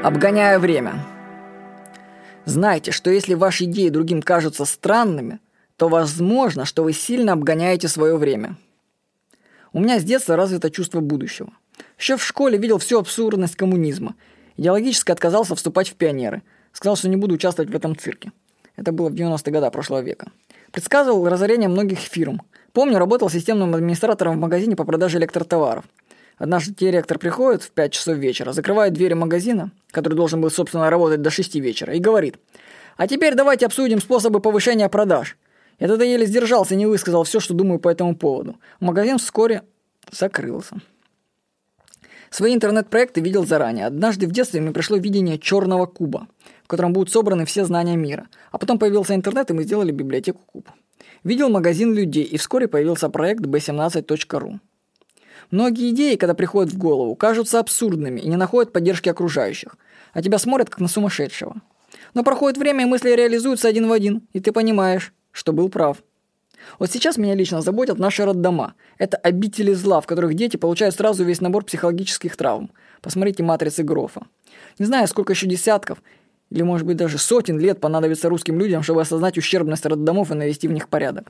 Обгоняя время. Знайте, что если ваши идеи другим кажутся странными, то возможно, что вы сильно обгоняете свое время. У меня с детства развито чувство будущего. Еще в школе видел всю абсурдность коммунизма. Идеологически отказался вступать в пионеры. Сказал, что не буду участвовать в этом цирке. Это было в 90-е годы прошлого века. Предсказывал разорение многих фирм. Помню, работал системным администратором в магазине по продаже электротоваров. Однажды директор приходит в 5 часов вечера, закрывает двери магазина, который должен был, собственно, работать до 6 вечера, и говорит: «А теперь давайте обсудим способы повышения продаж». Я тогда еле сдержался и не высказал все, что думаю по этому поводу. Магазин вскоре закрылся. Свои интернет-проекты видел заранее. Однажды в детстве мне пришло видение черного куба, в котором будут собраны все знания мира. А потом появился интернет, и мы сделали библиотеку куб. Видел магазин людей, и вскоре появился проект b17.ru. Многие идеи, когда приходят в голову, кажутся абсурдными и не находят поддержки окружающих, а тебя смотрят как на сумасшедшего. Но проходит время, и мысли реализуются один в один, и ты понимаешь, что был прав. Вот сейчас меня лично заботят наши роддома. Это обители зла, в которых дети получают сразу весь набор психологических травм. Посмотрите «Матрицы» Грофа. Не знаю, сколько еще десятков, или может быть даже сотен лет понадобится русским людям, чтобы осознать ущербность роддомов и навести в них порядок.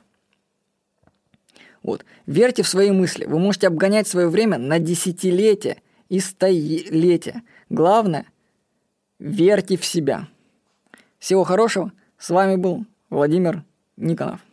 Вот. Верьте в свои мысли. Вы можете обгонять свое время на десятилетия и столетия. Главное, верьте в себя. Всего хорошего. С вами был Владимир Никонов.